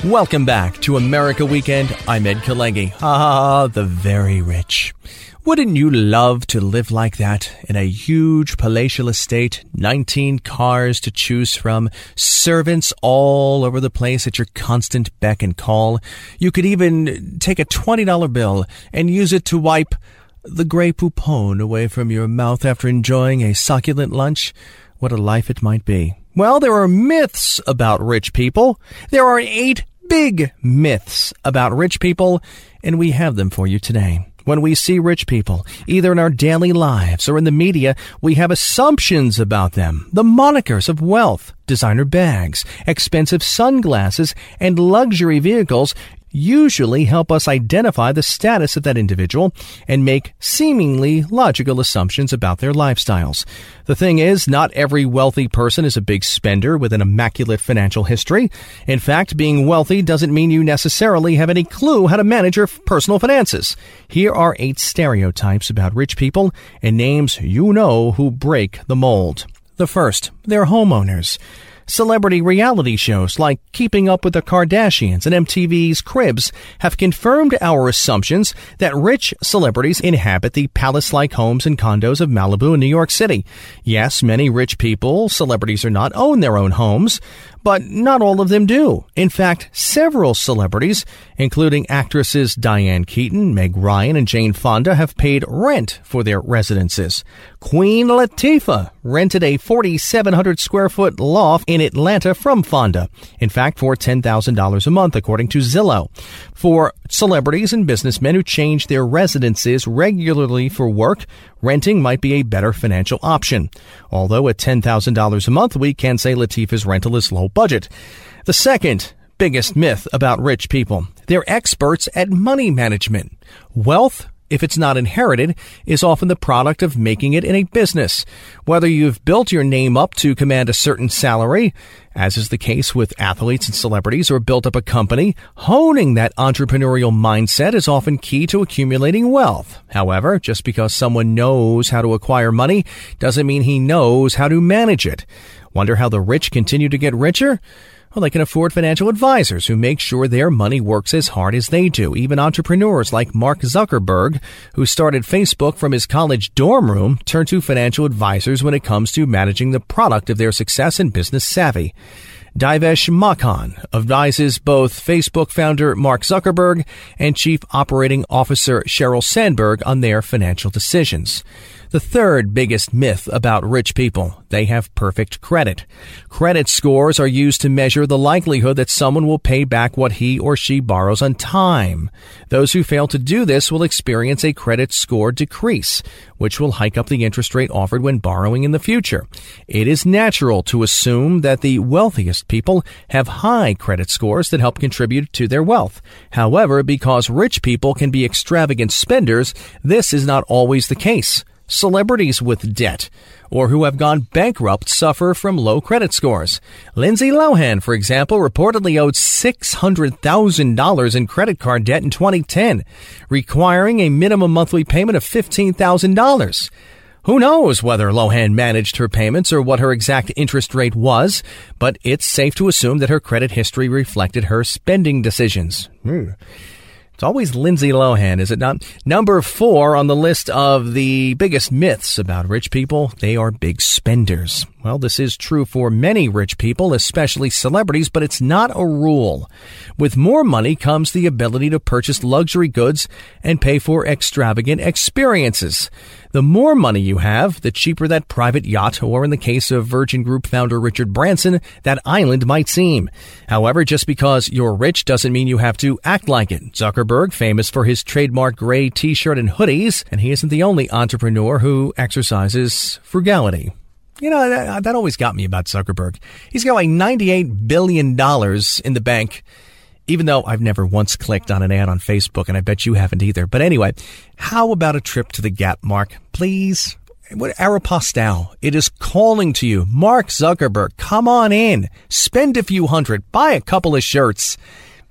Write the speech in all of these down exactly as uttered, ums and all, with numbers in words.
Welcome back to America Weekend. I'm Ed Kalegi. Ah, the very rich. Wouldn't you love to live like that in a huge palatial estate, nineteen cars to choose from, servants all over the place at your constant beck and call? You could even take a twenty dollar bill and use it to wipe the Grey Poupon away from your mouth after enjoying a succulent lunch. What a life it might be. Well, there are myths about rich people. There are eight big myths about rich people, and we have them for you today. When we see rich people, either in our daily lives or in the media, we have assumptions about them. The monikers of wealth, designer bags, expensive sunglasses, and luxury vehicles usually help us identify the status of that individual and make seemingly logical assumptions about their lifestyles. The thing is, not every wealthy person is a big spender with an immaculate financial history. In fact, being wealthy doesn't mean you necessarily have any clue how to manage your personal finances. Here are eight stereotypes about rich people and names you know who break the mold. The first, they're homeowners. Celebrity reality shows like Keeping Up with the Kardashians and M T V's Cribs have confirmed our assumptions that rich celebrities inhabit the palace-like homes and condos of Malibu and New York City. Yes, many rich people, celebrities or not, own their own homes, but not all of them do. In fact, several celebrities, including actresses Diane Keaton, Meg Ryan, and Jane Fonda, have paid rent for their residences. Queen Latifah rented a forty-seven hundred square foot loft in Atlanta from Fonda. In fact, for ten thousand dollars a month, according to Zillow. For celebrities and businessmen who change their residences regularly for work, renting might be a better financial option. Although at ten thousand dollars a month, we can say Latifah's rental is low budget. The second biggest myth about rich people, they're experts at money management. Wealth, if it's not inherited, is often the product of making it in a business. Whether you've built your name up to command a certain salary, as is the case with athletes and celebrities, or built up a company, honing that entrepreneurial mindset is often key to accumulating wealth. However, just because someone knows how to acquire money doesn't mean he knows how to manage it. Wonder how the rich continue to get richer? Well, they can afford financial advisors who make sure their money works as hard as they do. Even entrepreneurs like Mark Zuckerberg, who started Facebook from his college dorm room, turn to financial advisors when it comes to managing the product of their success and business savvy. Divesh Makhan advises both Facebook founder Mark Zuckerberg and Chief Operating Officer Sheryl Sandberg on their financial decisions. The third biggest myth about rich people, they have perfect credit. Credit scores are used to measure the likelihood that someone will pay back what he or she borrows on time. Those who fail to do this will experience a credit score decrease, which will hike up the interest rate offered when borrowing in the future. It is natural to assume that the wealthiest people have high credit scores that help contribute to their wealth. However, because rich people can be extravagant spenders, this is not always the case. Celebrities with debt or who have gone bankrupt suffer from low credit scores. Lindsay Lohan, for example, reportedly owed six hundred thousand dollars in credit card debt in twenty ten, requiring a minimum monthly payment of fifteen thousand dollars. Who knows whether Lohan managed her payments or what her exact interest rate was, but it's safe to assume that her credit history reflected her spending decisions. Hmm. It's always Lindsay Lohan, is it not? Number four on the list of the biggest myths about rich people, they are big spenders. Well, this is true for many rich people, especially celebrities, but it's not a rule. With more money comes the ability to purchase luxury goods and pay for extravagant experiences. The more money you have, the cheaper that private yacht, or in the case of Virgin Group founder Richard Branson, that island might seem. However, just because you're rich doesn't mean you have to act like it. Zuckerberg, famous for his trademark gray t-shirt and hoodies, and he isn't the only entrepreneur who exercises frugality. You know, that, that always got me about Zuckerberg. He's got like ninety-eight billion dollars in the bank, even though I've never once clicked on an ad on Facebook, and I bet you haven't either. But anyway, how about a trip to the Gap, Mark? Please? What, Aeropostale, it is calling to you. Mark Zuckerberg, come on in. Spend a few hundred. Buy a couple of shirts.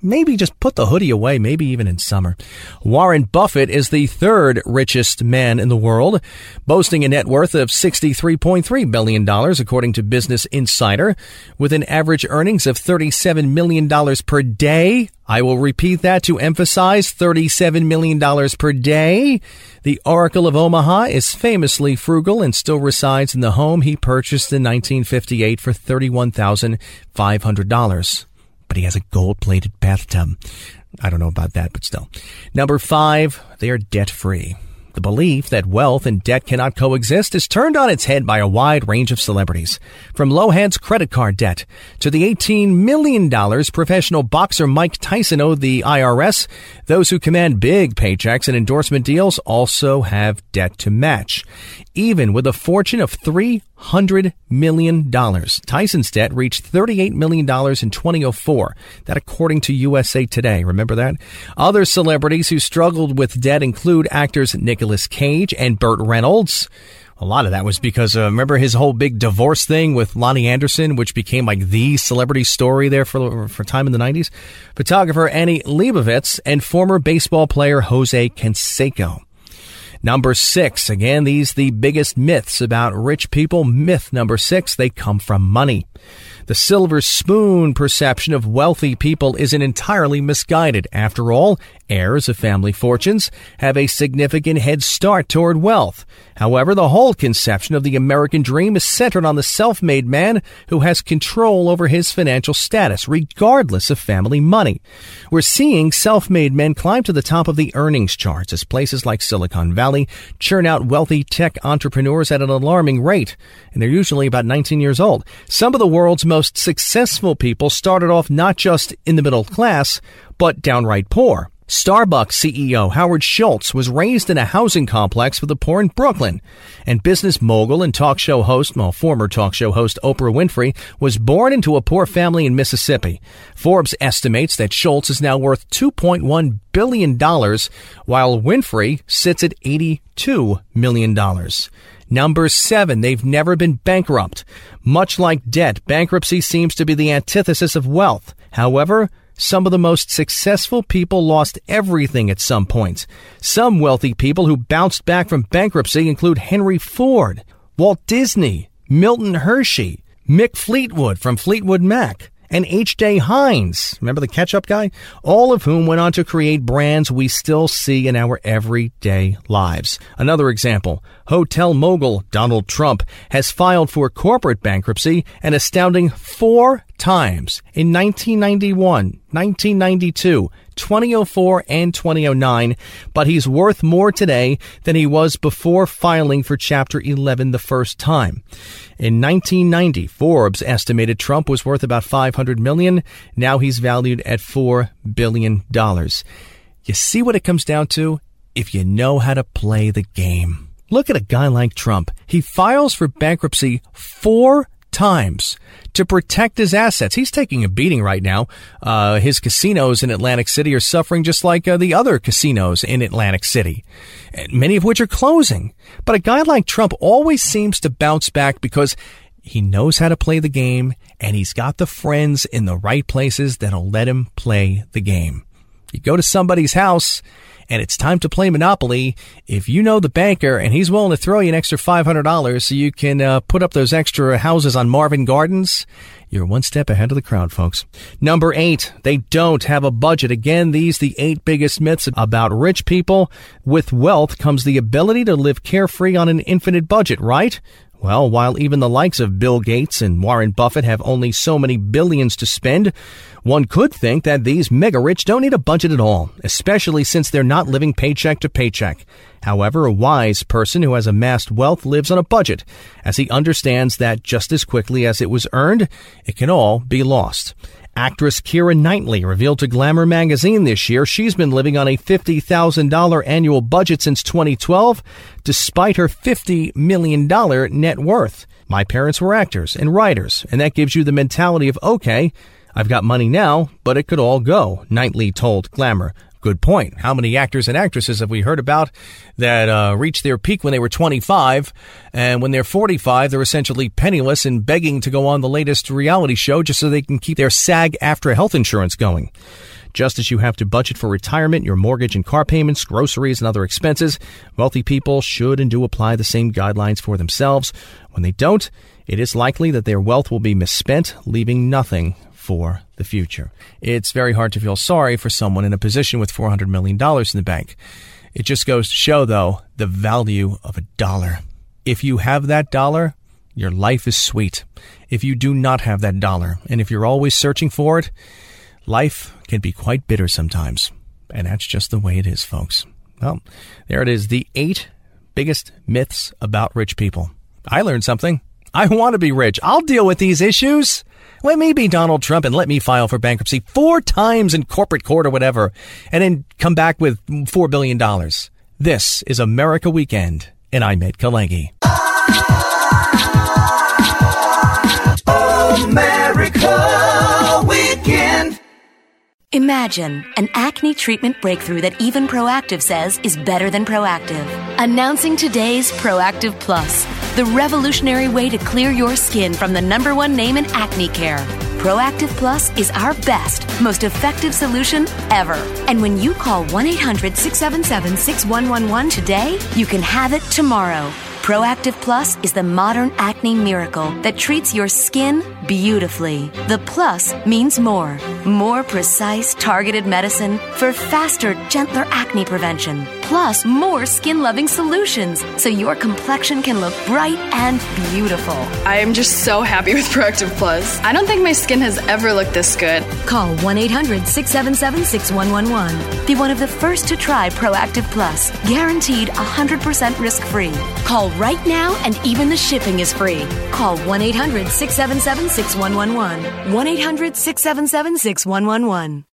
maybe just put the hoodie away, maybe even in summer. Warren Buffett is the third richest man in the world, boasting a net worth of sixty-three point three billion dollars, according to Business Insider, with an average earnings of thirty-seven million dollars per day. I will repeat that to emphasize thirty-seven million dollars per day. The Oracle of Omaha is famously frugal and still resides in the home he purchased in nineteen fifty-eight for thirty-one thousand five hundred dollars. But he has a gold-plated bathtub. I don't know about that, but still. Number five, they are debt-free. The belief that wealth and debt cannot coexist is turned on its head by a wide range of celebrities. From Lohan's credit card debt to the eighteen million dollars professional boxer Mike Tyson owed the I R S, those who command big paychecks and endorsement deals also have debt to match. Even with a fortune of three hundred million dollars, Tyson's debt reached thirty-eight million dollars in twenty oh four. That according to U S A Today. Remember that? Other celebrities who struggled with debt include actors Nicolas Cage and Burt Reynolds. A lot of that was because, uh, remember his whole big divorce thing with Lonnie Anderson, which became like the celebrity story there for for time in the nineties? Photographer Annie Leibovitz and former baseball player Jose Canseco. Number six, again, these the biggest myths about rich people. Myth number six, they come from money. The silver spoon perception of wealthy people isn't entirely misguided. After all, heirs of family fortunes have a significant head start toward wealth. However, the whole conception of the American dream is centered on the self-made man who has control over his financial status, regardless of family money. We're seeing self-made men climb to the top of the earnings charts as places like Silicon Valley churn out wealthy tech entrepreneurs at an alarming rate, and they're usually about nineteen years old. Some of the world's most successful people started off not just in the middle class, but downright poor. Starbucks C E O Howard Schultz was raised in a housing complex for the poor in Brooklyn. And business mogul and talk show host, well, former talk show host Oprah Winfrey was born into a poor family in Mississippi. Forbes estimates that Schultz is now worth two point one billion dollars, while Winfrey sits at eighty-two million dollars. Number seven, they've never been bankrupt. Much like debt, bankruptcy seems to be the antithesis of wealth. However, some of the most successful people lost everything at some point. Some wealthy people who bounced back from bankruptcy include Henry Ford, Walt Disney, Milton Hershey, Mick Fleetwood from Fleetwood Mac, and H J Heinz, remember the ketchup guy? All of whom went on to create brands we still see in our everyday lives. Another example, hotel mogul Donald Trump has filed for corporate bankruptcy an astounding four times in nineteen ninety-one, nineteen ninety-two, twenty oh four, and twenty oh nine, but he's worth more today than he was before filing for Chapter eleven the first time. In nineteen ninety, Forbes estimated Trump was worth about five hundred million dollars. Now he's valued at four billion dollars. You see what it comes down to? If you know how to play the game. Look at a guy like Trump. He files for bankruptcy four times to protect his assets. He's taking a beating right now. Uh, his casinos in Atlantic City are suffering just like uh, the other casinos in Atlantic City, many of which are closing. But a guy like Trump always seems to bounce back because he knows how to play the game, and he's got the friends in the right places that'll let him play the game. You go to somebody's house and it's time to play Monopoly. If you know the banker and he's willing to throw you an extra five hundred dollars so you can uh, put up those extra houses on Marvin Gardens, you're one step ahead of the crowd, folks. Number eight, they don't have a budget. Again, these the eight biggest myths about rich people. With wealth comes the ability to live carefree on an infinite budget, right? Well, while even the likes of Bill Gates and Warren Buffett have only so many billions to spend, one could think that these mega-rich don't need a budget at all, especially since they're not living paycheck to paycheck. However, a wise person who has amassed wealth lives on a budget, as he understands that just as quickly as it was earned, it can all be lost. Actress Keira Knightley revealed to Glamour magazine this year she's been living on a fifty thousand dollars annual budget since twenty twelve, despite her fifty million dollars net worth. My parents were actors and writers, and that gives you the mentality of, okay, I've got money now, but it could all go, Knightley told Glamour. Good point. How many actors and actresses have we heard about that uh, reached their peak when they were twenty-five, and when they're forty-five, they're essentially penniless and begging to go on the latest reality show just so they can keep their SAG-AFTRA health insurance going? Just as you have to budget for retirement, your mortgage and car payments, groceries, and other expenses, wealthy people should and do apply the same guidelines for themselves. When they don't, it is likely that their wealth will be misspent, leaving nothing for the future. It's very hard to feel sorry for someone in a position with four hundred million dollars in the bank. It just goes to show, though, the value of a dollar. If you have that dollar, your life is sweet. If you do not have that dollar, and if you're always searching for it, life can be quite bitter sometimes. And that's just the way it is, folks. Well, there it is, the eight biggest myths about rich people. I learned something. I want to be rich. I'll deal with these issues. Let me be Donald Trump and let me file for bankruptcy four times in corporate court or whatever, and then come back with four billion dollars. This is America Weekend, and I'm Ed Kalengi. America Weekend. Imagine an acne treatment breakthrough that even Proactiv says is better than Proactiv. Announcing today's Proactiv Plus, the revolutionary way to clear your skin from the number one name in acne care. Proactiv Plus is our best, most effective solution ever. And when you call one eight hundred six seven seven six one one one today, you can have it tomorrow. Proactiv Plus is the modern acne miracle that treats your skin beautifully. The plus means more. More precise, targeted medicine for faster, gentler acne prevention. Plus, more skin-loving solutions so your complexion can look bright and beautiful. I am just so happy with Proactiv Plus. I don't think my skin has ever looked this good. Call one eight hundred six seven seven six one one one. Be one of the first to try Proactiv Plus. Guaranteed one hundred percent risk-free. Call right now and even the shipping is free. Call one eight hundred six seven seven six one one one. one eight hundred six seven seven six one one one.